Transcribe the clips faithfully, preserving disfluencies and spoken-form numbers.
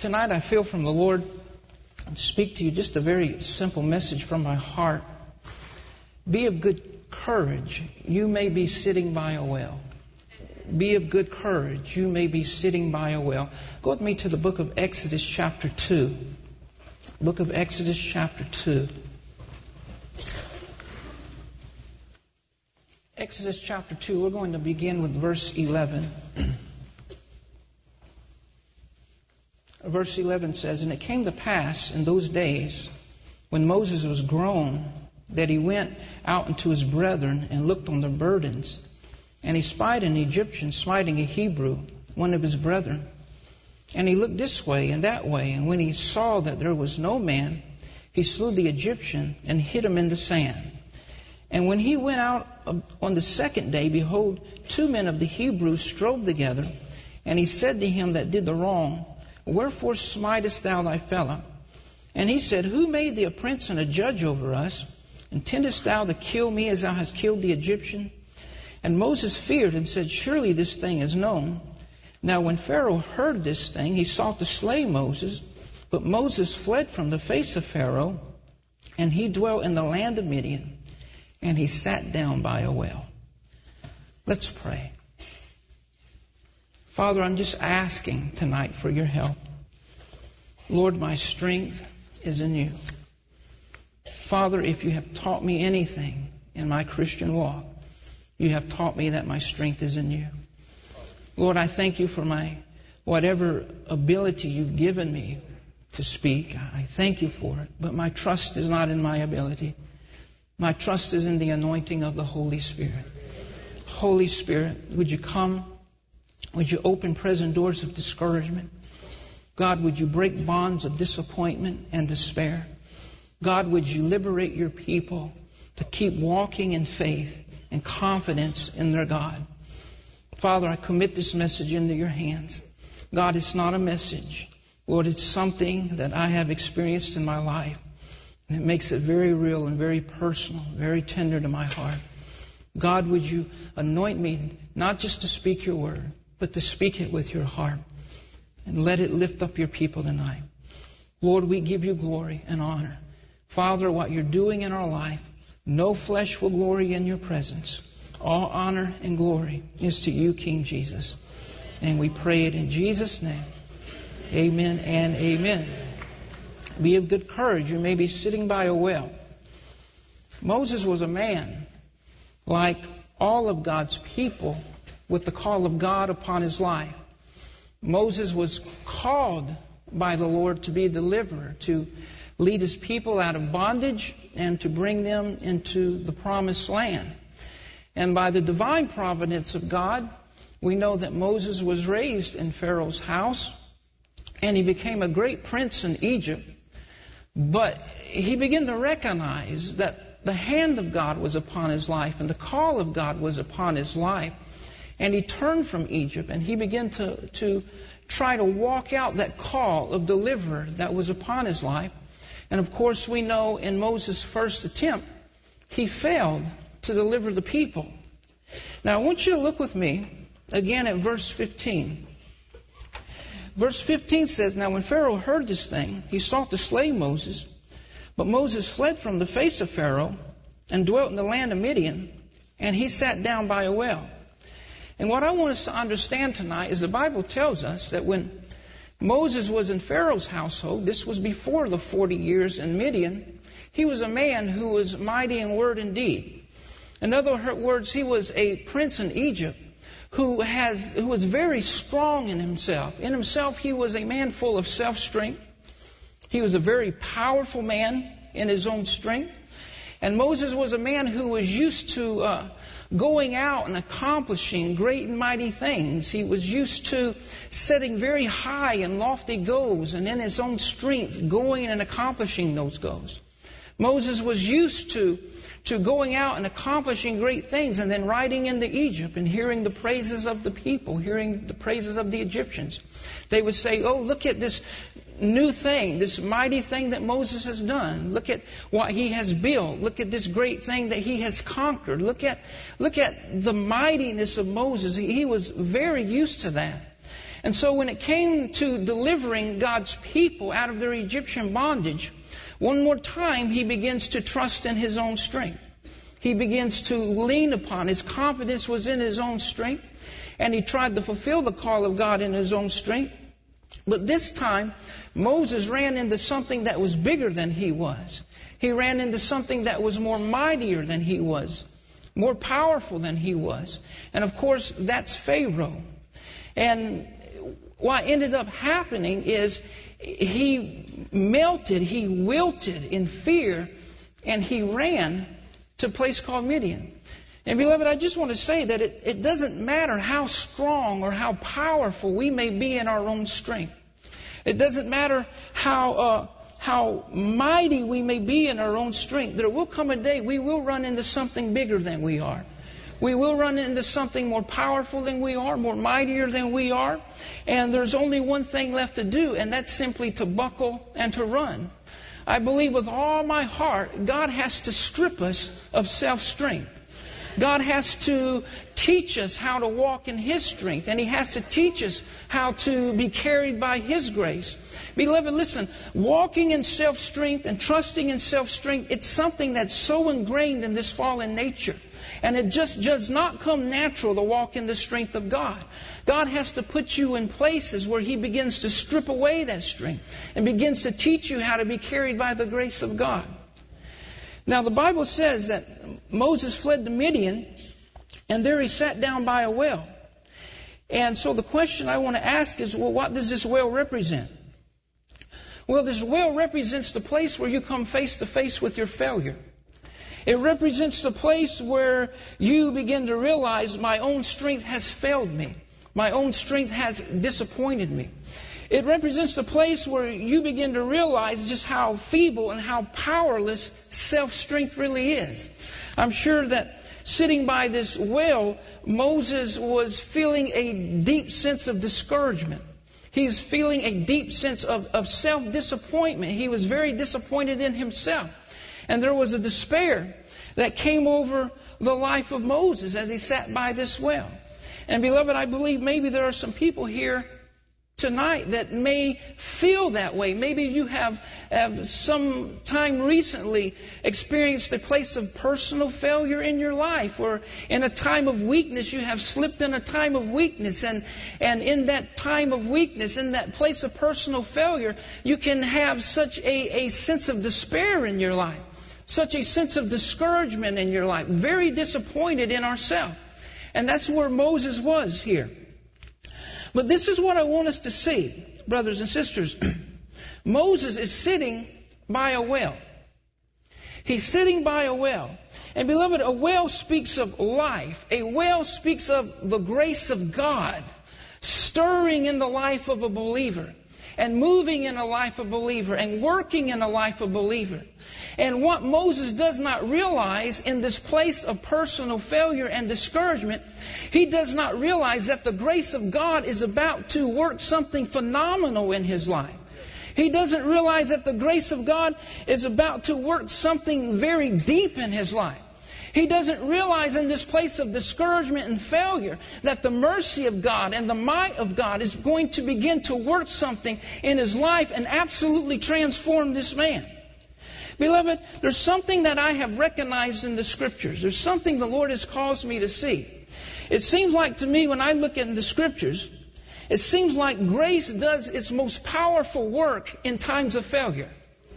Tonight I feel from the Lord to speak to you just a very simple message from my heart. Be of good courage. You may be sitting by a well. Be of good courage. You may be sitting by a well. Go with me to the book of Exodus chapter two. Book of Exodus chapter two. Exodus chapter two, we're going to begin with verse eleven. Verse eleven says, "And it came to pass in those days, when Moses was grown, that he went out unto his brethren and looked on their burdens. And he spied an Egyptian smiting a Hebrew, one of his brethren. And he looked this way and that way, and when he saw that there was no man, he slew the Egyptian and hid him in the sand. And when he went out on the second day, behold, two men of the Hebrews strove together. And he said to him that did the wrong, Wherefore smitest thou thy fellow? And he said, Who made thee a prince and a judge over us? Intendest thou to kill me as thou hast killed the Egyptian? And Moses feared and said, Surely this thing is known. Now when Pharaoh heard this thing, he sought to slay Moses. But Moses fled from the face of Pharaoh, and he dwelt in the land of Midian, and he sat down by a well." Let's pray. Father, I'm just asking tonight for your help. Lord, my strength is in you. Father, if you have taught me anything in my Christian walk, you have taught me that my strength is in you. Lord, I thank you for my whatever ability you've given me to speak. I thank you for it. But my trust is not in my ability. My trust is in the anointing of the Holy Spirit. Holy Spirit, would you come? Would you open present doors of discouragement? God, would you break bonds of disappointment and despair? God, would you liberate your people to keep walking in faith and confidence in their God? Father, I commit this message into your hands. God, it's not a message. Lord, it's something that I have experienced in my life. And it makes it very real and very personal, very tender to my heart. God, would you anoint me not just to speak your word, but to speak it with your heart. And let it lift up your people tonight. Lord, we give you glory and honor. Father, what you're doing in our life, no flesh will glory in your presence. All honor and glory is to you, King Jesus. And we pray it in Jesus' name. Amen and amen. Be of good courage. You may be sitting by a well. Moses was a man like all of God's people with the call of God upon his life. Moses was called by the Lord to be a deliverer, to lead his people out of bondage and to bring them into the promised land. And by the divine providence of God, we know that Moses was raised in Pharaoh's house and he became a great prince in Egypt. But he began to recognize that the hand of God was upon his life and the call of God was upon his life. And he turned from Egypt and he began to, to try to walk out that call of deliverer that was upon his life. And of course we know in Moses' first attempt, he failed to deliver the people. Now I want you to look with me again at verse fifteen. Verse fifteen says, "Now when Pharaoh heard this thing, he sought to slay Moses. But Moses fled from the face of Pharaoh and dwelt in the land of Midian, and he sat down by a well." And what I want us to understand tonight is the Bible tells us that when Moses was in Pharaoh's household, this was before the forty years in Midian, he was a man who was mighty in word and deed. In other words, he was a prince in Egypt who has who was very strong in himself. In himself, he was a man full of self-strength. He was a very powerful man in his own strength. And Moses was a man who was used to uh, going out and accomplishing great and mighty things. He was used to setting very high and lofty goals and in his own strength going and accomplishing those goals. Moses was used to, to going out and accomplishing great things and then riding into Egypt and hearing the praises of the people, hearing the praises of the Egyptians. They would say, oh, look at this new thing, this mighty thing that Moses has done. Look at what he has built. Look at this great thing that he has conquered. Look at, look at the mightiness of Moses. He, he was very used to that. And so when it came to delivering God's people out of their Egyptian bondage, one more time he begins to trust in his own strength. He begins to lean upon, his confidence was in his own strength, and he tried to fulfill the call of God in his own strength. But this time, Moses ran into something that was bigger than he was. He ran into something that was more mightier than he was, more powerful than he was. And of course, that's Pharaoh. And what ended up happening is he melted, he wilted in fear, and he ran to a place called Midian. And beloved, I just want to say that it, it doesn't matter how strong or how powerful we may be in our own strength. It doesn't matter how uh, how mighty we may be in our own strength. There will come a day we will run into something bigger than we are. We will run into something more powerful than we are, more mightier than we are. And there's only one thing left to do, and that's simply to buckle and to run. I believe with all my heart, God has to strip us of self-strength. God has to teach us how to walk in His strength, and He has to teach us how to be carried by His grace. Beloved, listen, walking in self-strength and trusting in self-strength, it's something that's so ingrained in this fallen nature. And it just does not come natural to walk in the strength of God. God has to put you in places where He begins to strip away that strength and begins to teach you how to be carried by the grace of God. Now, the Bible says that Moses fled to Midian, and there he sat down by a well. And so the question I want to ask is, well, what does this well represent? Well, this well represents the place where you come face to face with your failure. It represents the place where you begin to realize my own strength has failed me. My own strength has disappointed me. It represents the place where you begin to realize just how feeble and how powerless self-strength really is. I'm sure that sitting by this well, Moses was feeling a deep sense of discouragement. He's feeling a deep sense of, of self-disappointment. He was very disappointed in himself. And there was a despair that came over the life of Moses as he sat by this well. And beloved, I believe maybe there are some people here tonight that may feel that way. Maybe you have, have some time recently experienced a place of personal failure in your life, or in a time of weakness you have slipped in a time of weakness, and, and in that time of weakness, in that place of personal failure, you can have such a, a sense of despair in your life, such a sense of discouragement in your life, very disappointed in ourselves. And that's where Moses was here. But this is what I want us to see, brothers and sisters. Moses is sitting by a well. He's sitting by a well. And beloved, a well speaks of life. A well speaks of the grace of God stirring in the life of a believer, and moving in a life of a believer, and working in a life of a believer. And what Moses does not realize in this place of personal failure and discouragement, he does not realize that the grace of God is about to work something phenomenal in his life. He doesn't realize that the grace of God is about to work something very deep in his life. He doesn't realize in this place of discouragement and failure that the mercy of God and the might of God is going to begin to work something in his life and absolutely transform this man. Beloved, there's something that I have recognized in the Scriptures. There's something the Lord has caused me to see. It seems like to me when I look at the Scriptures, it seems like grace does its most powerful work in times of failure.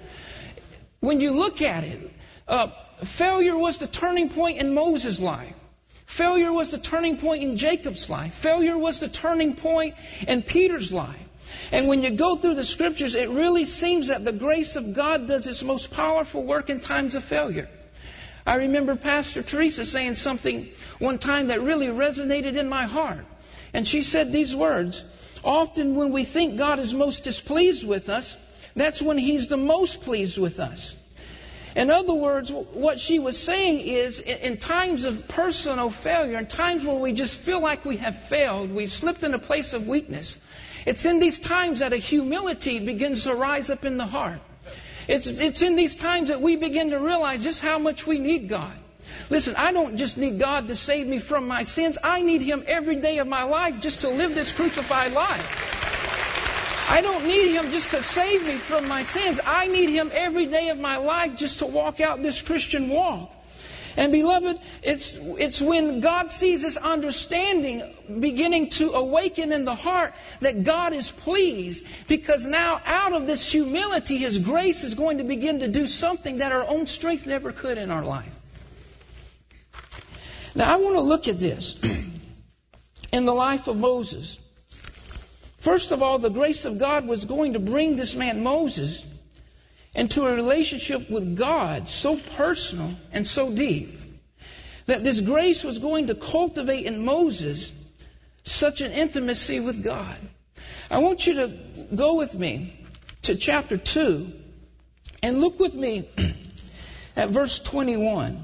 When you look at it, uh, failure was the turning point in Moses' life. Failure was the turning point in Jacob's life. Failure was the turning point in Peter's life. And when you go through the Scriptures, it really seems that the grace of God does its most powerful work in times of failure. I remember Pastor Teresa saying something one time that really resonated in my heart. And she said these words, often when we think God is most displeased with us, that's when He's the most pleased with us. In other words, what she was saying is, in times of personal failure, in times where we just feel like we have failed, we slipped in a place of weakness, it's in these times that a humility begins to rise up in the heart. It's, it's in these times that we begin to realize just how much we need God. Listen, I don't just need God to save me from my sins. I need Him every day of my life just to live this crucified life. I don't need Him just to save me from my sins. I need Him every day of my life just to walk out this Christian walk. And beloved, it's, it's when God sees this understanding beginning to awaken in the heart that God is pleased, because now out of this humility, His grace is going to begin to do something that our own strength never could in our life. Now I want to look at this in the life of Moses. First of all, the grace of God was going to bring this man Moses into a relationship with God so personal and so deep that this grace was going to cultivate in Moses such an intimacy with God. I want you to go with me to chapter two and look with me at verse twenty-one.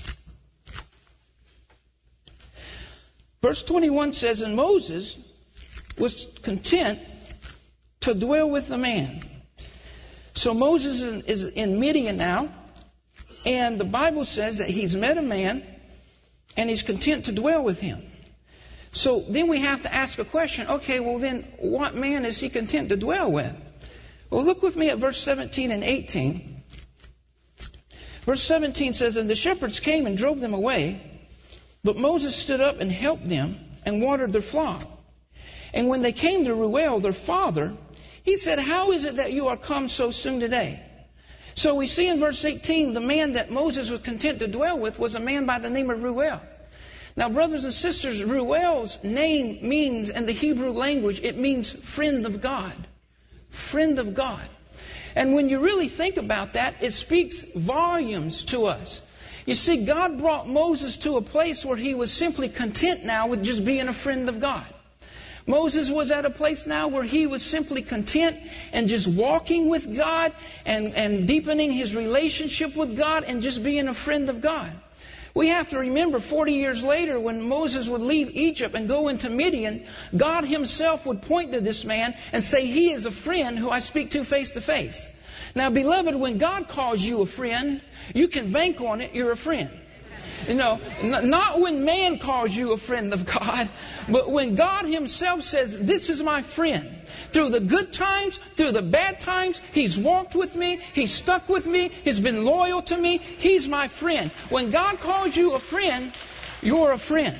Verse twenty-one says, "And Moses was content to dwell with the man." So Moses is in Midian now, and the Bible says that he's met a man, and he's content to dwell with him. So then we have to ask a question, okay, well then, what man is he content to dwell with? Well, look with me at verse seventeen and eighteen. Verse seventeen says, "And the shepherds came and drove them away, but Moses stood up and helped them and watered their flock. And when they came to Reuel, their father, he said, 'How is it that you are come so soon today?' So we see in verse eighteen, the man that Moses was content to dwell with was a man by the name of Reuel. Now, brothers and sisters, Reuel's name means, in the Hebrew language, it means friend of God. Friend of God. And when you really think about that, it speaks volumes to us. You see, God brought Moses to a place where he was simply content now with just being a friend of God. Moses was at a place now where he was simply content and just walking with God and, and deepening his relationship with God and just being a friend of God. We have to remember forty years later when Moses would leave Egypt and go into Midian, God Himself would point to this man and say, "He is a friend who I speak to face to face." Now, beloved, when God calls you a friend, you can bank on it, you're a friend. You know, n- not when man calls you a friend of God, but when God Himself says, "This is my friend." Through the good times, through the bad times, He's walked with me, He's stuck with me, He's been loyal to me, He's my friend. When God calls you a friend, you're a friend.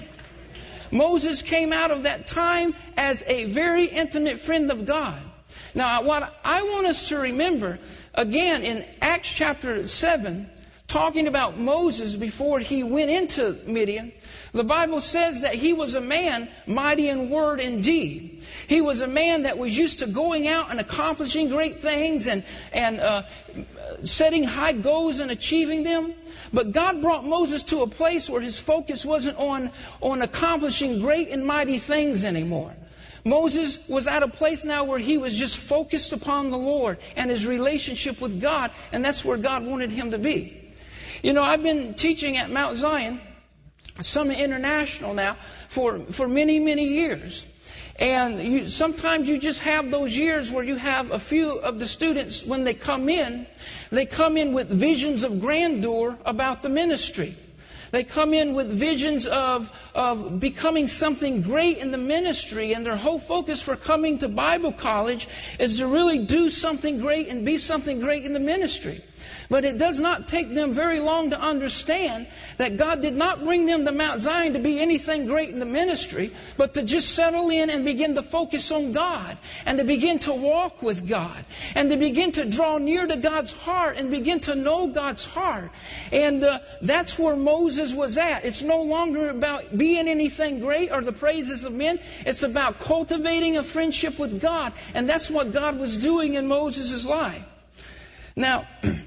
Moses came out of that time as a very intimate friend of God. Now, what I want us to remember, again, in Acts chapter seven, talking about Moses before he went into Midian, the Bible says that he was a man mighty in word and deed. He was a man that was used to going out and accomplishing great things and, and uh, setting high goals and achieving them. But God brought Moses to a place where his focus wasn't on, on accomplishing great and mighty things anymore. Moses was at a place now where he was just focused upon the Lord and his relationship with God, and that's where God wanted him to be. You know, I've been teaching at Mount Zion, Summit International now, for, for many, many years. And you, sometimes you just have those years where you have a few of the students, when they come in, they come in with visions of grandeur about the ministry. They come in with visions of, of becoming something great in the ministry, and their whole focus for coming to Bible college is to really do something great and be something great in the ministry. But it does not take them very long to understand that God did not bring them to Mount Zion to be anything great in the ministry, but to just settle in and begin to focus on God and to begin to walk with God and to begin to draw near to God's heart and begin to know God's heart. And uh, that's where Moses was at. It's no longer about being anything great or the praises of men. It's about cultivating a friendship with God. And that's what God was doing in Moses' life. Now,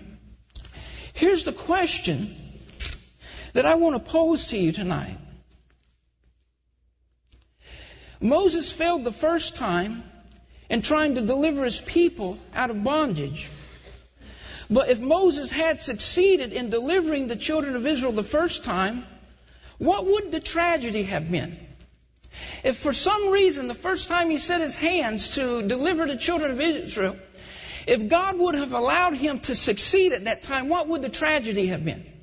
here's the question that I want to pose to you tonight. Moses failed the first time in trying to deliver his people out of bondage. But if Moses had succeeded in delivering the children of Israel the first time, what would the tragedy have been? If for some reason the first time he set his hands to deliver the children of Israel, if God would have allowed him to succeed at that time, what would the tragedy have been?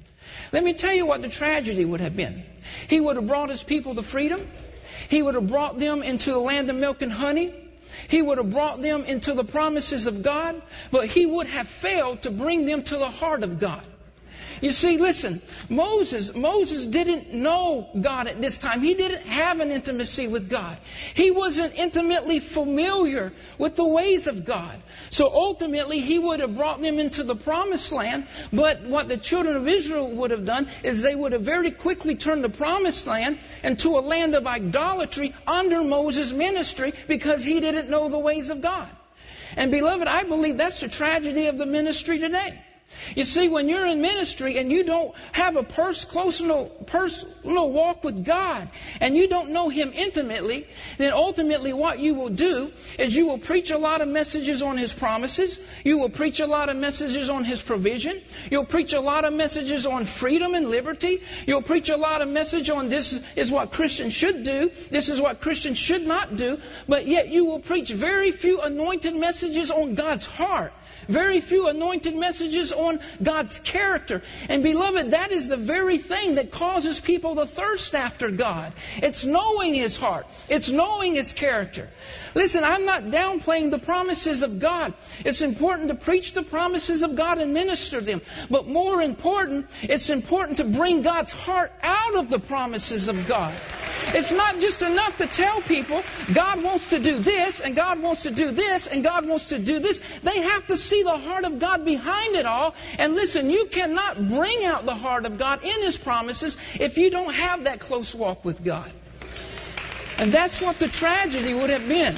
Let me tell you what the tragedy would have been. He would have brought his people to freedom. He would have brought them into the land of milk and honey. He would have brought them into the promises of God, but he would have failed to bring them to the heart of God. You see, listen, Moses, Moses didn't know God at this time. He didn't have an intimacy with God. He wasn't intimately familiar with the ways of God. So ultimately, he would have brought them into the promised land. But what the children of Israel would have done is they would have very quickly turned the promised land into a land of idolatry under Moses' ministry because he didn't know the ways of God. And beloved, I believe that's the tragedy of the ministry today. You see, when you're in ministry and you don't have a pers- close no, personal walk with God and you don't know Him intimately, then ultimately what you will do is you will preach a lot of messages on His promises. You will preach a lot of messages on His provision. You'll preach a lot of messages on freedom and liberty. You'll preach a lot of message on this is what Christians should do. This is what Christians should not do. But yet you will preach very few anointed messages on God's heart. Very few anointed messages on God's character. And beloved, that is the very thing that causes people to thirst after God. It's knowing His heart. It's knowing His character. Listen, I'm not downplaying the promises of God. It's important to preach the promises of God and minister them. But more important, it's important to bring God's heart out of the promises of God. It's not just enough to tell people God wants to do this and God wants to do this and God wants to do this. They have to see the heart of God behind it all. And listen, you cannot bring out the heart of God in His promises if you don't have that close walk with God. And that's what the tragedy would have been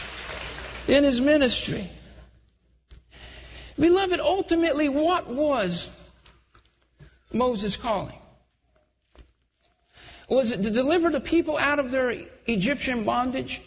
in his ministry. Beloved, ultimately, what was Moses' calling? Was it to deliver the people out of their Egyptian bondage?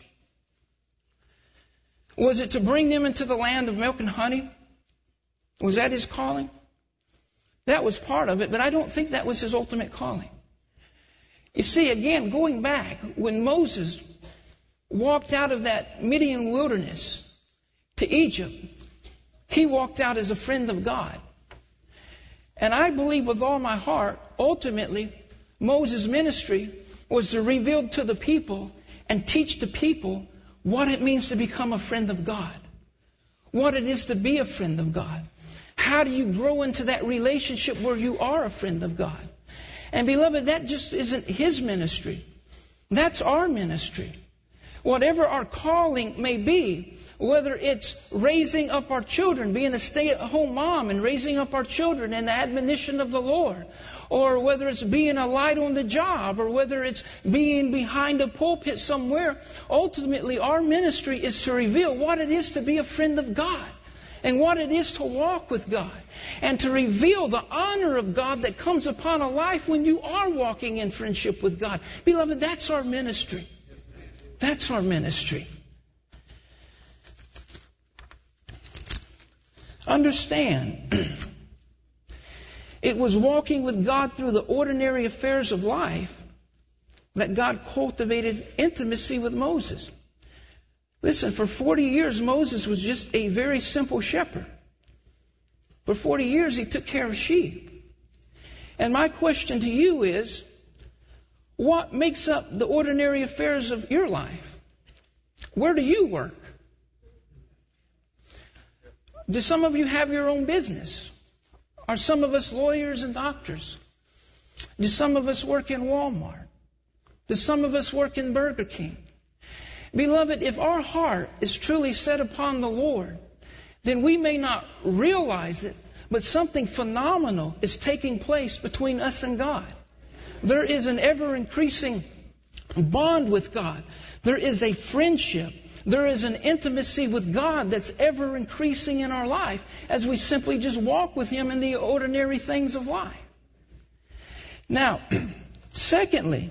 Was it to bring them into the land of milk and honey? Was that his calling? That was part of it, but I don't think that was his ultimate calling. You see, again, going back, when Moses walked out of that Midian wilderness to Egypt, he walked out as a friend of God. And I believe with all my heart, ultimately, Moses' ministry was to reveal to the people and teach the people what it means to become a friend of God, what it is to be a friend of God. How do you grow into that relationship where you are a friend of God? And beloved, that just isn't his ministry. That's our ministry. Whatever our calling may be, whether it's raising up our children, being a stay-at-home mom and raising up our children in the admonition of the Lord, or whether it's being a light on the job, or whether it's being behind a pulpit somewhere, ultimately our ministry is to reveal what it is to be a friend of God and what it is to walk with God and to reveal the honor of God that comes upon a life when you are walking in friendship with God. Beloved, that's our ministry. That's our ministry. Understand, it was walking with God through the ordinary affairs of life that God cultivated intimacy with Moses. Listen, for forty years, Moses was just a very simple shepherd. For forty years, he took care of sheep. And my question to you is, what makes up the ordinary affairs of your life? Where do you work? Do some of you have your own business? Are some of us lawyers and doctors? Do some of us work in Walmart? Do some of us work in Burger King? Beloved, if our heart is truly set upon the Lord, then we may not realize it, but something phenomenal is taking place between us and God. There is an ever-increasing bond with God. There is a friendship. There is an intimacy with God that's ever increasing in our life as we simply just walk with Him in the ordinary things of life. Now, secondly,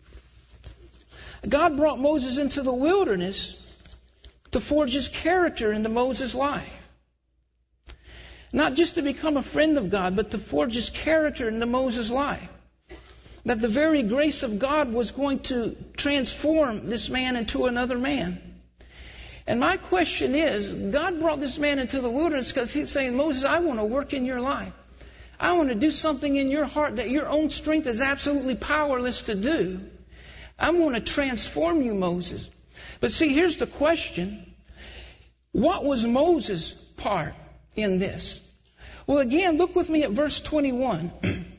God brought Moses into the wilderness to forge His character into Moses' life. Not just to become a friend of God, but to forge His character into Moses' life. That the very grace of God was going to transform this man into another man. And my question is, God brought this man into the wilderness because He's saying, Moses, I want to work in your life. I want to do something in your heart that your own strength is absolutely powerless to do. I'm going to transform you, Moses. But see, here's the question. What was Moses' part in this? Well, again, look with me at verse twenty-one.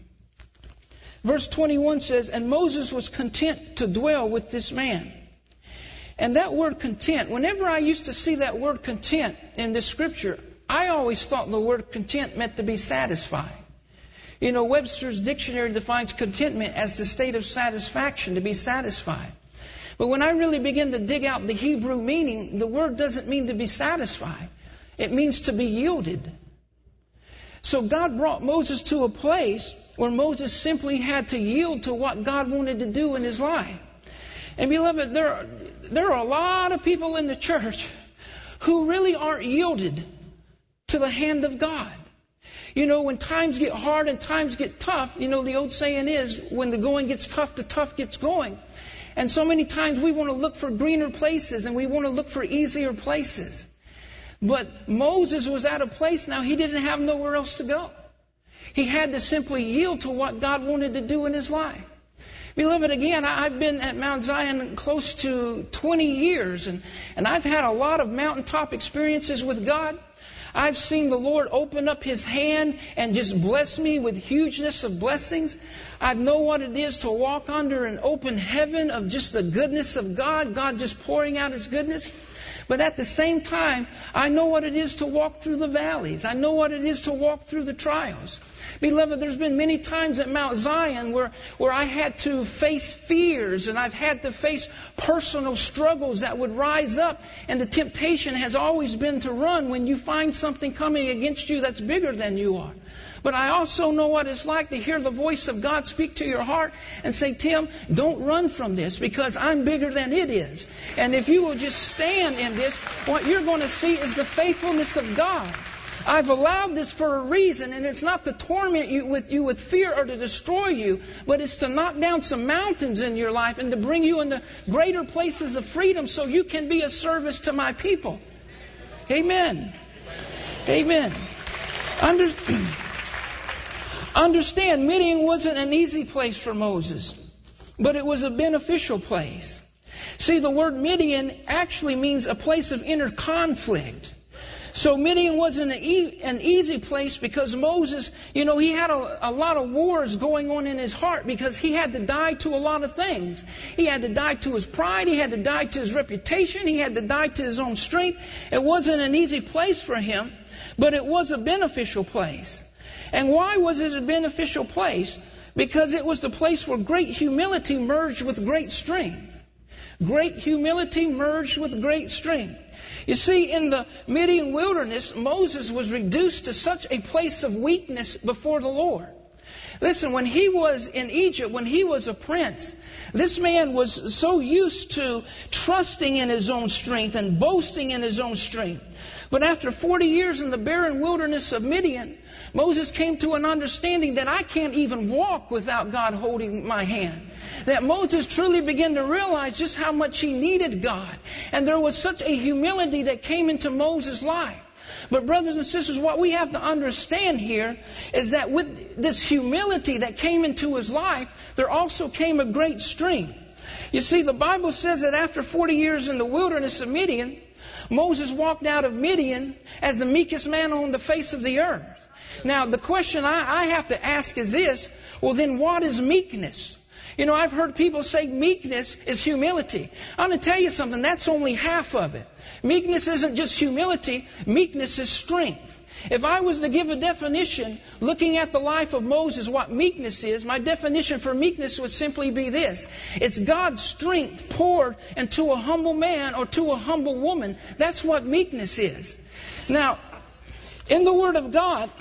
Verse twenty-one says, and Moses was content to dwell with this man. And that word content, whenever I used to see that word content in this scripture, I always thought the word content meant to be satisfied. You know, Webster's dictionary defines contentment as the state of satisfaction, to be satisfied. But when I really begin to dig out the Hebrew meaning, the word doesn't mean to be satisfied. It means to be yielded. So God brought Moses to a place where Moses simply had to yield to what God wanted to do in his life. And beloved, there are, there are a lot of people in the church who really aren't yielded to the hand of God. You know, when times get hard and times get tough, you know, the old saying is, when the going gets tough, the tough gets going. And so many times we want to look for greener places and we want to look for easier places. But Moses was at a place now he didn't have nowhere else to go. He had to simply yield to what God wanted to do in his life. Beloved, again, I've been at Mount Zion close to twenty years, and, and I've had a lot of mountaintop experiences with God. I've seen the Lord open up His hand and just bless me with hugeness of blessings. I know what it is to walk under an open heaven of just the goodness of God, God just pouring out His goodness. But at the same time, I know what it is to walk through the valleys. I know what it is to walk through the trials. Beloved, there's been many times at Mount Zion where, where I had to face fears and I've had to face personal struggles that would rise up. And the temptation has always been to run when you find something coming against you that's bigger than you are. But I also know what it's like to hear the voice of God speak to your heart and say, Tim, don't run from this because I'm bigger than it is. And if you will just stand in this, what you're going to see is the faithfulness of God. I've allowed this for a reason, and it's not to torment you with, you with fear or to destroy you, but it's to knock down some mountains in your life and to bring you into greater places of freedom so you can be of service to my people. Amen. Amen. Under, understand, Midian wasn't an easy place for Moses, but it was a beneficial place. See, the word Midian actually means a place of inner conflict. So Midian wasn't an, e- an easy place because Moses, you know, he had a, a lot of wars going on in his heart because he had to die to a lot of things. He had to die to his pride. He had to die to his reputation. He had to die to his own strength. It wasn't an easy place for him, but it was a beneficial place. And why was it a beneficial place? Because it was the place where great humility merged with great strength. Great humility merged with great strength. You see, in the Midian wilderness, Moses was reduced to such a place of weakness before the Lord. Listen, when he was in Egypt, when he was a prince, this man was so used to trusting in his own strength and boasting in his own strength. But after forty years in the barren wilderness of Midian, Moses came to an understanding that I can't even walk without God holding my hand. That Moses truly began to realize just how much he needed God. And there was such a humility that came into Moses' life. But brothers and sisters, what we have to understand here is that with this humility that came into his life, there also came a great strength. You see, the Bible says that after forty years in the wilderness of Midian, Moses walked out of Midian as the meekest man on the face of the earth. Now, the question I, I have to ask is this, well then what is meekness? You know, I've heard people say meekness is humility. I'm going to tell you something, that's only half of it. Meekness isn't just humility, meekness is strength. If I was to give a definition, looking at the life of Moses, what meekness is, my definition for meekness would simply be this. It's God's strength poured into a humble man or to a humble woman. That's what meekness is. Now, in the Word of God,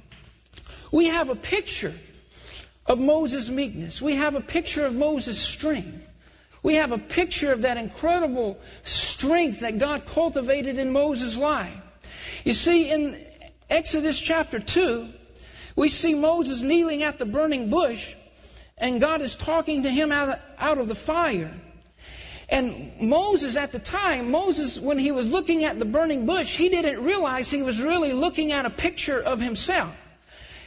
we have a picture of Moses' meekness. We have a picture of Moses' strength. We have a picture of that incredible strength that God cultivated in Moses' life. You see, in Exodus chapter two, we see Moses kneeling at the burning bush, and God is talking to him out of, out of the fire. And Moses at the time, Moses, when he was looking at the burning bush, he didn't realize he was really looking at a picture of himself.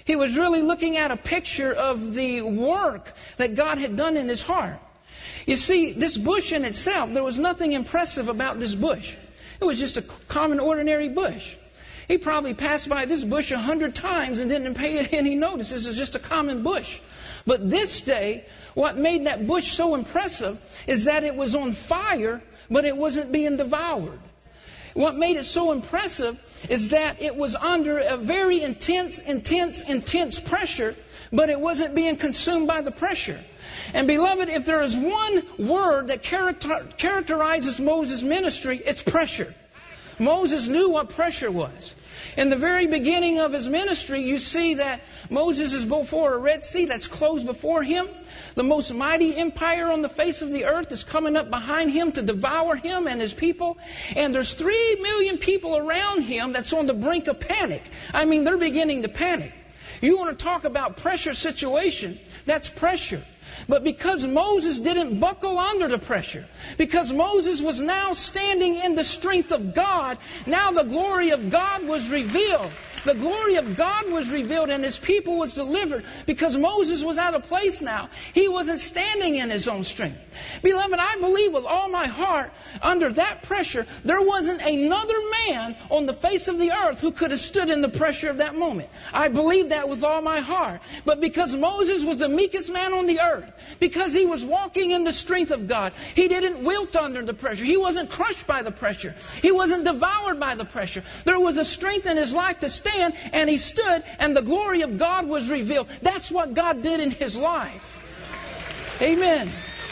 He was really looking at a picture of the work that God had done in his heart. You see, this bush in itself, there was nothing impressive about this bush. It was just a common, ordinary bush. He probably passed by this bush a hundred times and didn't pay it any notice. This is just a common bush. But this day, what made that bush so impressive is that it was on fire, but it wasn't being devoured. What made it so impressive is that it was under a very intense, intense, intense pressure, but it wasn't being consumed by the pressure. And beloved, if there is one word that character, characterizes Moses' ministry, it's pressure. Moses knew what pressure was. In the very beginning of his ministry, you see that Moses is before a Red Sea that's closed before him. The most mighty empire on the face of the earth is coming up behind him to devour him and his people. And there's three million people around him that's on the brink of panic. I mean, they're beginning to panic. You want to talk about pressure situation, that's pressure. But because Moses didn't buckle under the pressure, because Moses was now standing in the strength of God, now the glory of God was revealed. The glory of God was revealed and his people was delivered because Moses was at a place now. He wasn't standing in his own strength. Beloved, I believe with all my heart, under that pressure, there wasn't another man on the face of the earth who could have stood in the pressure of that moment. I believe that with all my heart. But because Moses was the meekest man on the earth, because he was walking in the strength of God, he didn't wilt under the pressure. He wasn't crushed by the pressure. He wasn't devoured by the pressure. There was a strength in his life to stand, and he stood, and the glory of God was revealed. That's what God did in his life. Amen.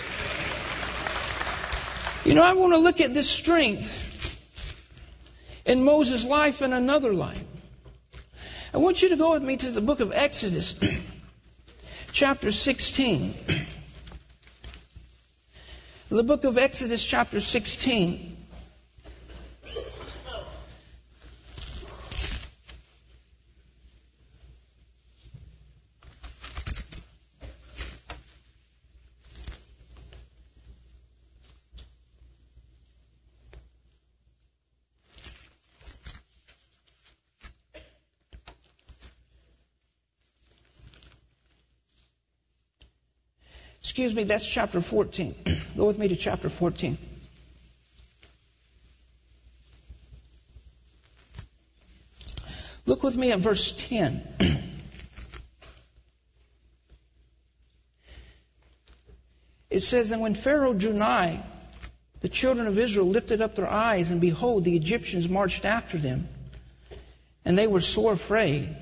You know, I want to look at this strength in Moses' life and another life. I want you to go with me to the book of Exodus, chapter sixteen. The book of Exodus, chapter sixteen. Excuse me, that's chapter fourteen. Go with me to chapter fourteen. Look with me at verse ten. It says, "And when Pharaoh drew nigh, the children of Israel lifted up their eyes, and behold, the Egyptians marched after them. And they were sore afraid.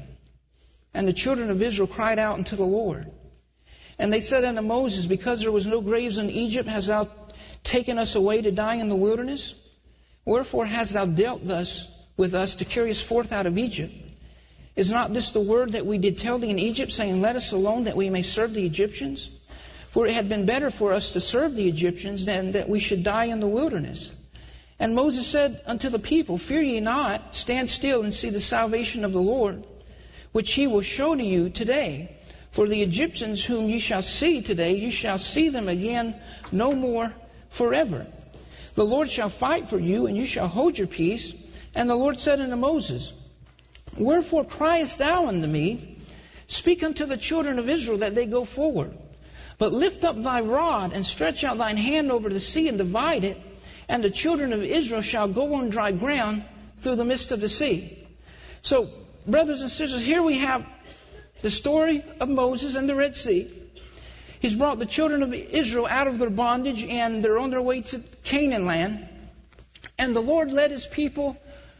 And the children of Israel cried out unto the Lord. And they said unto Moses, Because there was no graves in Egypt, hast thou taken us away to die in the wilderness? Wherefore hast thou dealt thus with us to carry us forth out of Egypt? Is not this the word that we did tell thee in Egypt, saying, Let us alone, that we may serve the Egyptians? For it had been better for us to serve the Egyptians than that we should die in the wilderness. And Moses said unto the people, Fear ye not, stand still and see the salvation of the Lord, which he will show to you today. For the Egyptians whom ye shall see today, ye shall see them again no more forever. The Lord shall fight for you, and you shall hold your peace. And the Lord said unto Moses, Wherefore criest thou unto me? Speak unto the children of Israel that they go forward. But lift up thy rod, and stretch out thine hand over the sea, and divide it. And the children of Israel shall go on dry ground through the midst of the sea." So, brothers and sisters, here we have the story of Moses and the Red Sea. He's brought the children of Israel out of their bondage, and they're on their way to Canaan land. And the Lord led his people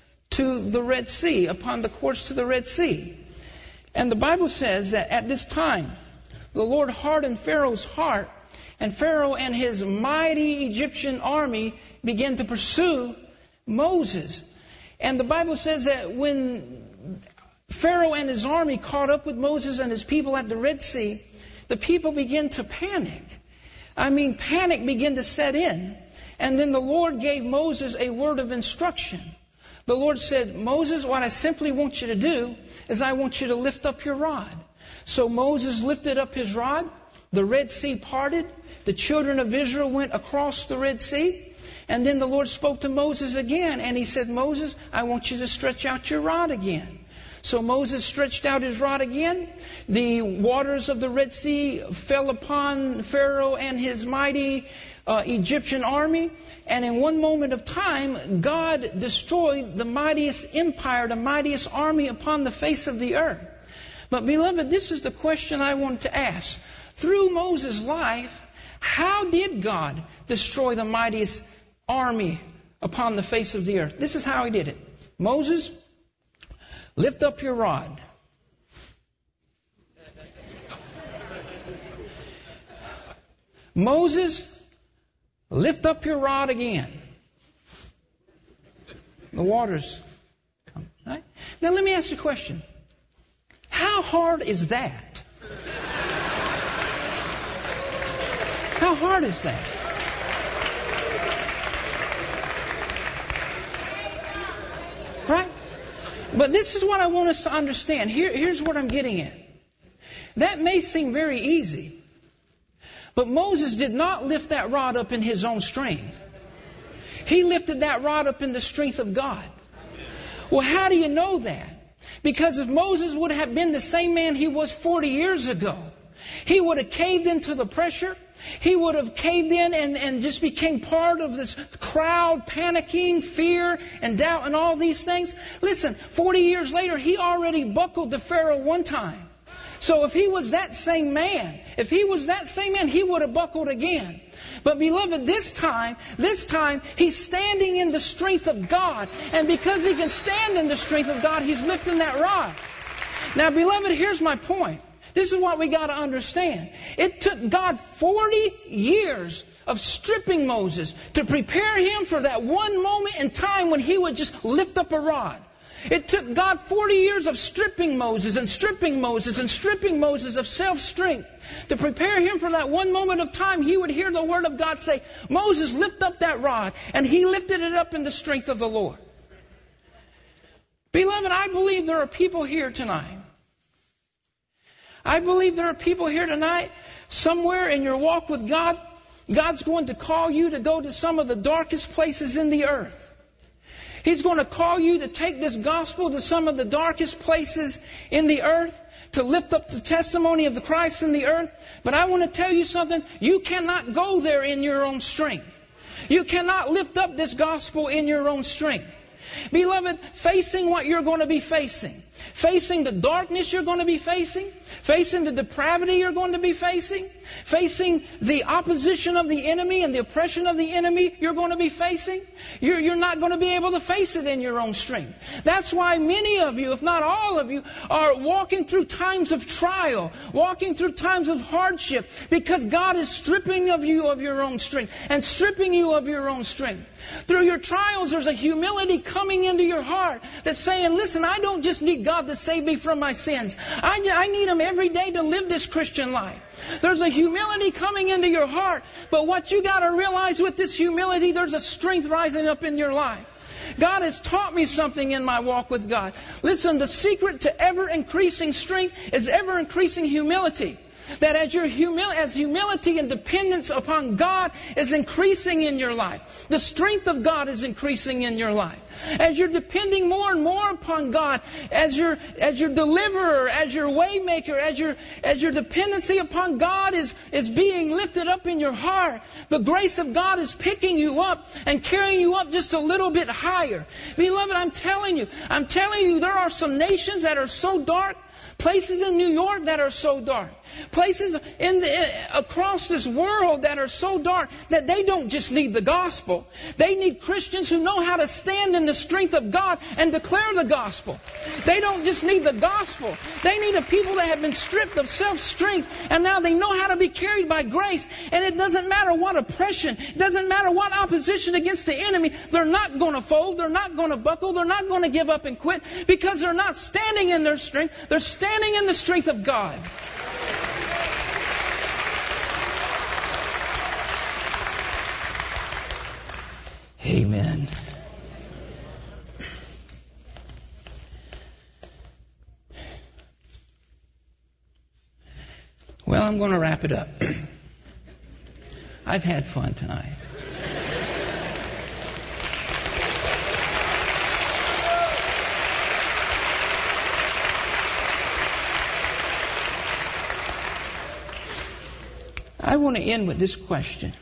to the Red Sea, upon the course to the Red Sea. And the Bible says that at this time, the Lord hardened Pharaoh's heart, and Pharaoh and his mighty Egyptian army began to pursue Moses. And the Bible says that when Pharaoh and his army caught up with Moses and his people at the Red Sea, the people began to panic. I mean, panic began to set in. And then the Lord gave Moses a word of instruction. The Lord said, Moses, what I simply want you to do is I want you to lift up your rod. So Moses lifted up his rod. The Red Sea parted. The children of Israel went across the Red Sea. And then the Lord spoke to Moses again. And he said, Moses, I want you to stretch out your rod again. So Moses stretched out his rod again. The waters of the Red Sea fell upon Pharaoh and his mighty uh, Egyptian army. And in one moment of time, God destroyed the mightiest empire, the mightiest army upon the face of the earth. But beloved, this is the question I want to ask. Through Moses' life, how did God destroy the mightiest army upon the face of the earth? This is how he did it. Moses, lift up your rod. Moses, lift up your rod again. The waters. Right? Now let me ask you a question. How hard is that? How hard is that? Right? But this is what I want us to understand. Here, here's what I'm getting at. That may seem very easy, but Moses did not lift that rod up in his own strength. He lifted that rod up in the strength of God. Well, how do you know that? Because if Moses would have been the same man he was forty years ago, he would have caved into the pressure. He would have caved in and, and just became part of this crowd, panicking, fear, and doubt, and all these things. Listen, forty years later, he already buckled to Pharaoh one time. So if he was that same man, if he was that same man, he would have buckled again. But beloved, this time, this time, he's standing in the strength of God. And because he can stand in the strength of God, he's lifting that rod. Now, beloved, here's my point. This is what we got to understand. It took God forty years of stripping Moses to prepare him for that one moment in time when he would just lift up a rod. It took God forty years of stripping Moses and stripping Moses and stripping Moses of self-strength to prepare him for that one moment of time he would hear the word of God say, Moses, lift up that rod. And he lifted it up in the strength of the Lord. Beloved, I believe there are people here tonight. I believe there are people here tonight, somewhere in your walk with God, God's going to call you to go to some of the darkest places in the earth. He's going to call you to take this gospel to some of the darkest places in the earth, to lift up the testimony of the Christ in the earth. But I want to tell you something. You cannot go there in your own strength. You cannot lift up this gospel in your own strength. Beloved, facing what you're going to be facing, facing the darkness you're going to be facing, facing the depravity you're going to be facing, facing the opposition of the enemy and the oppression of the enemy you're going to be facing, you're, you're not going to be able to face it in your own strength. That's why many of you, if not all of you, are walking through times of trial, walking through times of hardship, because God is stripping of you of your own strength and stripping you of your own strength. Through your trials, there's a humility coming into your heart that's saying, listen, I don't just need God to save me from my sins. I, I need Him every day to live this Christian life. There's a humility coming into your heart. But what you got to realize with this humility, there's a strength rising up in your life. God has taught me something in my walk with God. Listen, the secret to ever increasing strength is ever increasing humility. That as your humil- as humility and dependence upon God is increasing in your life, the strength of God is increasing in your life. As you're depending more and more upon God, as your as your deliverer, as your waymaker, as your as your dependency upon God is is being lifted up in your heart, the grace of God is picking you up and carrying you up just a little bit higher. Beloved, I'm telling you, I'm telling you, there are some nations that are so dark. Places in New York that are so dark. Places in the, across this world that are so dark that they don't just need the gospel. They need Christians who know how to stand in the strength of God and declare the gospel. They don't just need the gospel. They need a people that have been stripped of self-strength and now they know how to be carried by grace. And it doesn't matter what oppression, it doesn't matter what opposition against the enemy, they're not going to fold, they're not going to buckle, they're not going to give up and quit because they're not standing in their strength, they're standing in the strength of God. Amen. Well, I'm going to wrap it up. I've had fun tonight. I want to end with this question.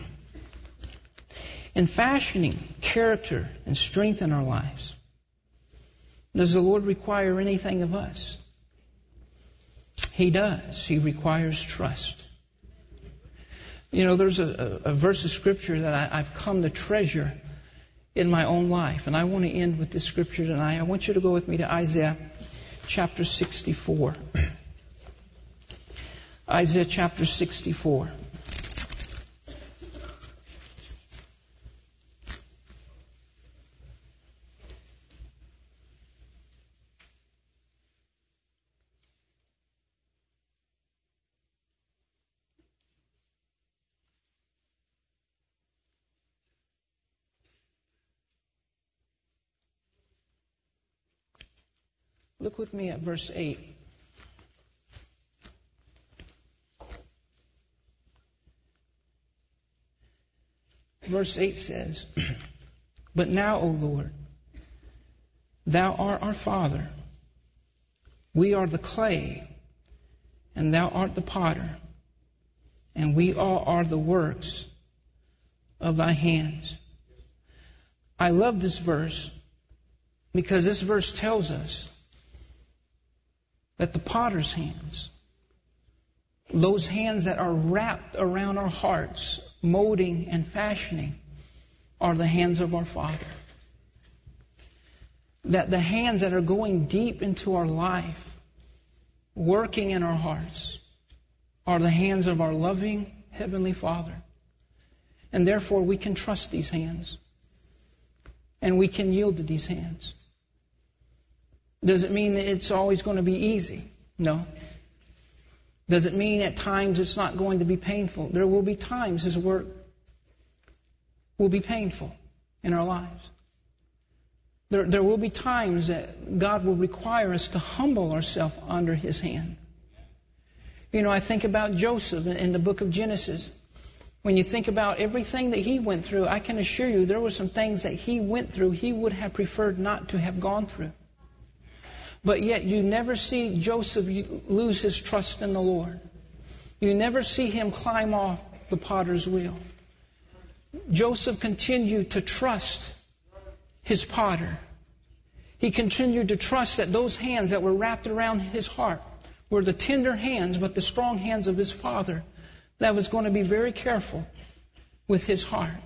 In fashioning character and strength in our lives, does the Lord require anything of us? He does. He requires trust. You know, there's a, a, a verse of Scripture that I, I've come to treasure in my own life. And I want to end with this Scripture tonight. I want you to go with me to Isaiah chapter sixty-four. Isaiah chapter sixty-four. Look with me at verse eight. Verse eight says, "But now, O Lord, Thou art our Father. We are the clay, and Thou art the potter, and we all are the works of Thy hands." I love this verse because this verse tells us that the potter's hands, those hands that are wrapped around our hearts, molding and fashioning, are the hands of our Father. That the hands that are going deep into our life, working in our hearts, are the hands of our loving Heavenly Father. And therefore we can trust these hands. And we can yield to these hands. Does it mean that it's always going to be easy? No. Does it mean at times it's not going to be painful? There will be times His work will be painful in our lives. There, there will be times that God will require us to humble ourselves under His hand. You know, I think about Joseph in, in the book of Genesis. When you think about everything that he went through, I can assure you there were some things that he went through he would have preferred not to have gone through. But yet you never see Joseph lose his trust in the Lord. You never see him climb off the potter's wheel. Joseph continued to trust his potter. He continued to trust that those hands that were wrapped around his heart were the tender hands, but the strong hands of his father that was going to be very careful with his heart.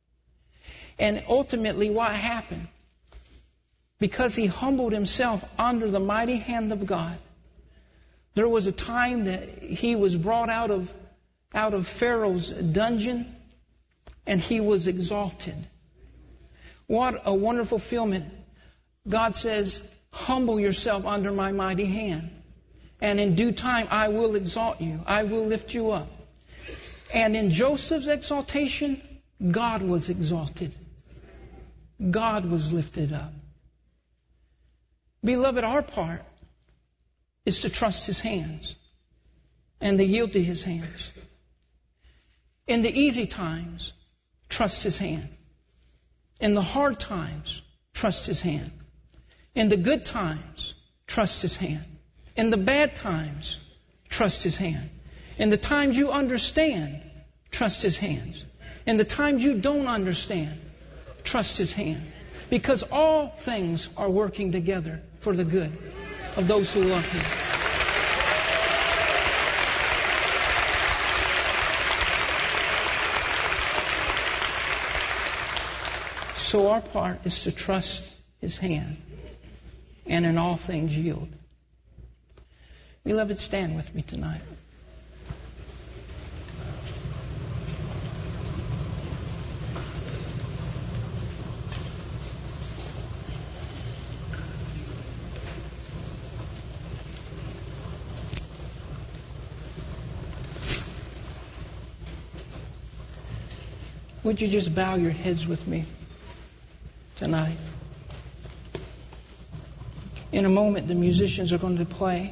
And ultimately what happened? Because he humbled himself under the mighty hand of God, there was a time that he was brought out of, out of Pharaoh's dungeon and he was exalted. What a wonderful fulfillment. God says, humble yourself under my mighty hand. And in due time, I will exalt you. I will lift you up. And in Joseph's exaltation, God was exalted. God was lifted up. Beloved, our part is to trust His hands and to yield to His hands. In the easy times, trust His hand. In the hard times, trust His hand. In the good times, trust His hand. In the bad times, trust His hand. In the times you understand, trust His hands. In the times you don't understand, trust His hand. Because all things are working together for the good of those who love Him. So our part is to trust His hand and in all things yield. Beloved, stand with me tonight. Would you just bow your heads with me tonight? In a moment, the musicians are going to play.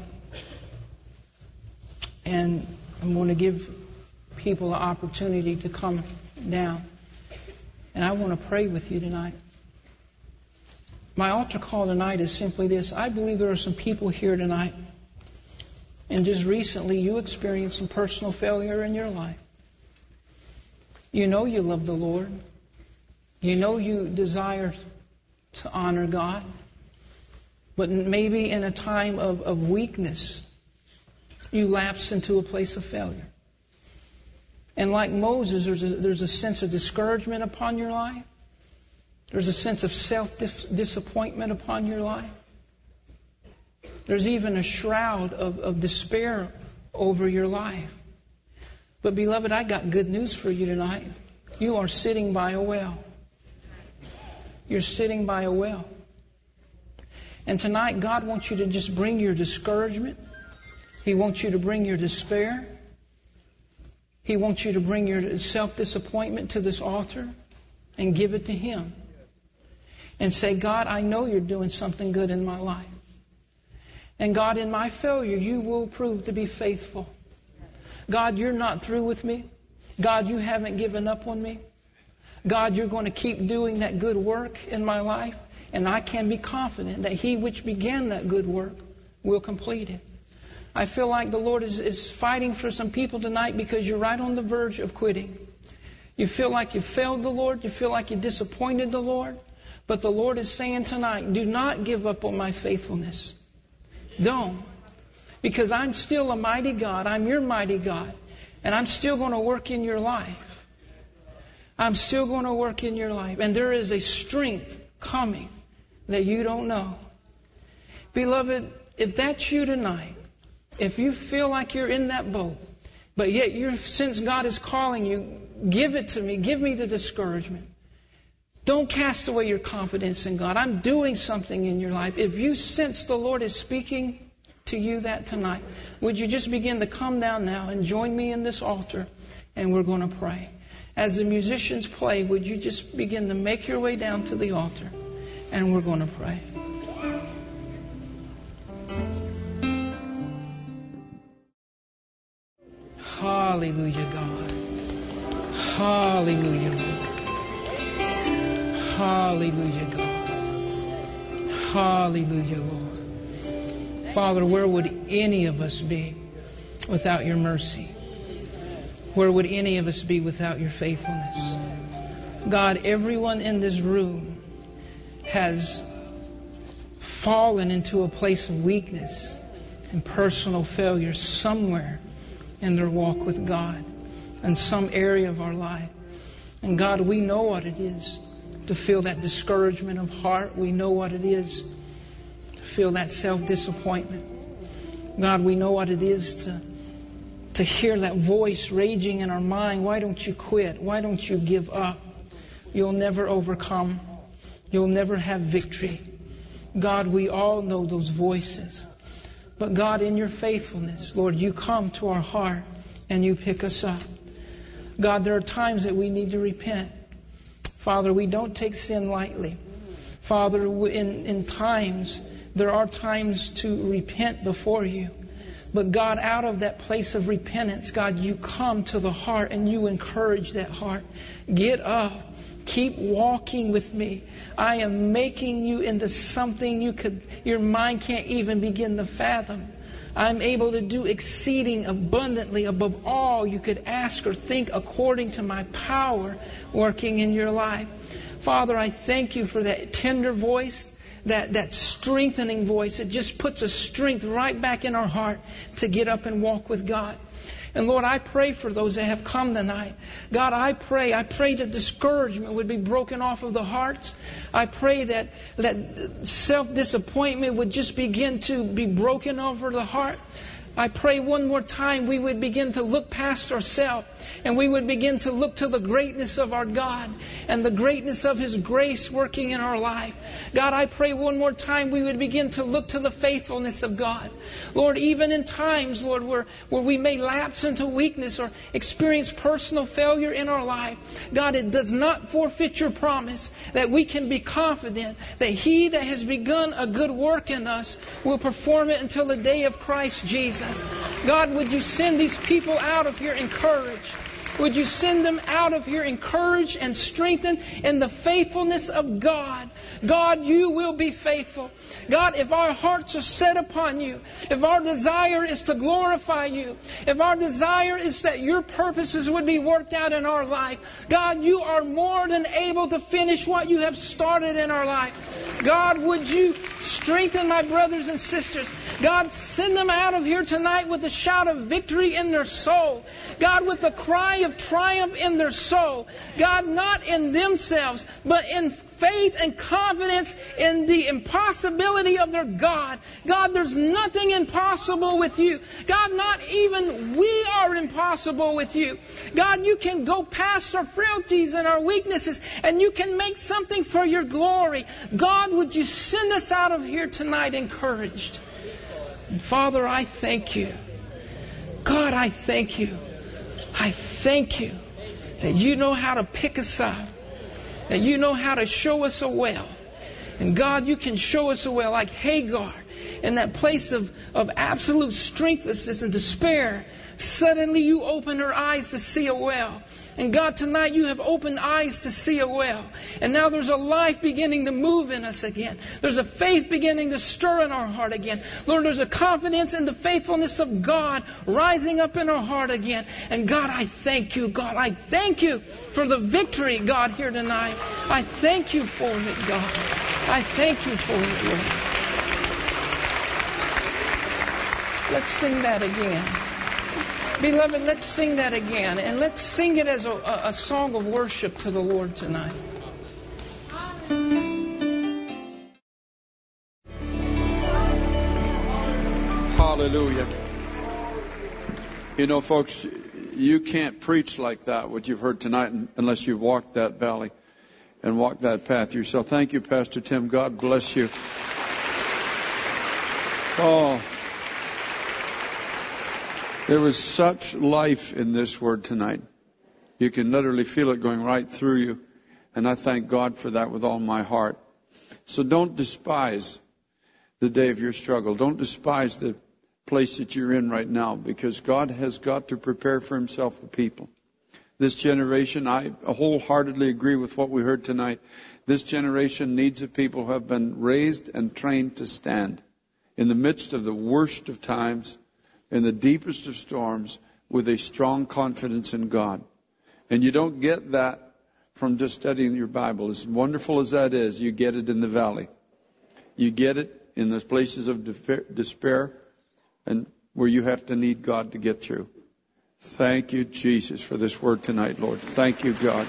And I'm going to give people an opportunity to come down. And I want to pray with you tonight. My altar call tonight is simply this. I believe there are some people here tonight, and just recently you experienced some personal failure in your life. You know you love the Lord. You know you desire to honor God. But maybe in a time of, of weakness, you lapse into a place of failure. And like Moses, there's a, there's a sense of discouragement upon your life. There's a sense of self-disappointment upon your life. There's even a shroud of, of despair over your life. But beloved, I got good news for you tonight. You are sitting by a well. You're sitting by a well. And tonight, God wants you to just bring your discouragement. He wants you to bring your despair. He wants you to bring your self-disappointment to this altar and give it to Him. And say, God, I know you're doing something good in my life. And God, in my failure, you will prove to be faithful. God, you're not through with me. God, you haven't given up on me. God, you're going to keep doing that good work in my life. And I can be confident that He which began that good work will complete it. I feel like the Lord is, is fighting for some people tonight because you're right on the verge of quitting. You feel like you failed the Lord. You feel like you disappointed the Lord. But the Lord is saying tonight, do not give up on my faithfulness. Don't. Because I'm still a mighty God. I'm your mighty God. And I'm still going to work in your life. I'm still going to work in your life. And there is a strength coming that you don't know. Beloved, if that's you tonight, if you feel like you're in that boat, but yet you're, since God is calling you, give it to me. Give me the discouragement. Don't cast away your confidence in God. I'm doing something in your life. If you sense the Lord is speaking to you that tonight, would you just begin to come down now and join me in this altar, and we're going to pray. As the musicians play, would you just begin to make your way down to the altar, and we're going to pray. Hallelujah, God. Hallelujah, Lord. Hallelujah, God. Hallelujah, Lord. Father, where would any of us be without your mercy? Where would any of us be without your faithfulness? God, everyone in this room has fallen into a place of weakness and personal failure somewhere in their walk with God, in some area of our life. And God, we know what it is to feel that discouragement of heart. We know what it is to feel that self-disappointment. God, we know what it is to, to hear that voice raging in our mind. Why don't you quit? Why don't you give up? You'll never overcome. You'll never have victory. God, we all know those voices. But God, in your faithfulness, Lord, you come to our heart and you pick us up. God, there are times that we need to repent. Father, we don't take sin lightly. Father, in, in times, there are times to repent before you. But God, out of that place of repentance, God, you come to the heart and you encourage that heart. Get up. Keep walking with me. I am making you into something you could, your mind can't even begin to fathom. I'm able to do exceeding abundantly above all you could ask or think according to my power working in your life. Father, I thank you for that tender voice, that, that strengthening voice. It just puts a strength right back in our heart to get up and walk with God. And Lord, I pray for those that have come tonight. God, I pray, I pray that discouragement would be broken off of the hearts. I pray that, that self-disappointment would just begin to be broken over the heart. I pray one more time we would begin to look past ourselves and we would begin to look to the greatness of our God and the greatness of His grace working in our life. God, I pray one more time we would begin to look to the faithfulness of God. Lord, even in times, Lord, where, where we may lapse into weakness or experience personal failure in our life, God, it does not forfeit your promise that we can be confident that He that has begun a good work in us will perform it until the day of Christ Jesus. God, would you send these people out of here encouraged? Would you send them out of here encouraged and strengthened in the faithfulness of God? God, you will be faithful. God, if our hearts are set upon you, if our desire is to glorify you, if our desire is that your purposes would be worked out in our life, God, you are more than able to finish what you have started in our life. God, would you strengthen my brothers and sisters? God, send them out of here tonight with a shout of victory in their soul. God, with the cry of triumph in their soul. God, not in themselves, but in faith and confidence in the impossibility of their God. God, there's nothing impossible with you. God, not even we are impossible with you. God, you can go past our frailties and our weaknesses, and you can make something for your glory. God, would you send us out of here tonight encouraged? And Father, I thank you. God, I thank you. I thank you that you know how to pick us up, that you know how to show us a well. And God, you can show us a well like Hagar in that place of, of absolute strengthlessness and despair. Suddenly you open her eyes to see a well. And God, tonight you have opened eyes to see a well. And now there's a life beginning to move in us again. There's a faith beginning to stir in our heart again. Lord, there's a confidence in the faithfulness of God rising up in our heart again. And God, I thank you. God, I thank you for the victory, God, here tonight. I thank you for it, God. I thank you for it, Lord. Let's sing that again. Beloved, let's sing that again. And let's sing it as a, a song of worship to the Lord tonight. Hallelujah. You know, folks, you can't preach like that, what you've heard tonight, unless you've walked that valley and walked that path yourself. Thank you, Pastor Tim. God bless you. Oh, there was such life in this word tonight. You can literally feel it going right through you. And I thank God for that with all my heart. So don't despise the day of your struggle. Don't despise the place that you're in right now, because God has got to prepare for himself a people. This generation, I wholeheartedly agree with what we heard tonight. This generation needs a people who have been raised and trained to stand in the midst of the worst of times, in the deepest of storms, with a strong confidence in God. And you don't get that from just studying your Bible. As wonderful as that is, you get it in the valley. You get it in those places of despair and where you have to need God to get through. Thank you, Jesus, for this word tonight, Lord. Thank you, God.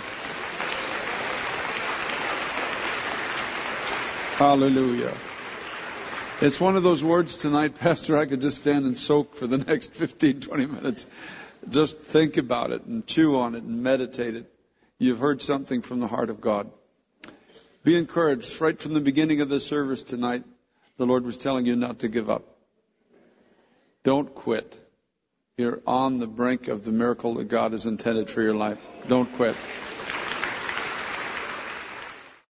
Hallelujah. It's one of those words tonight, Pastor, I could just stand and soak for the next fifteen, twenty minutes. Just think about it and chew on it and meditate it. You've heard something from the heart of God. Be encouraged. Right from the beginning of this service tonight, the Lord was telling you not to give up. Don't quit. You're on the brink of the miracle that God has intended for your life. Don't quit.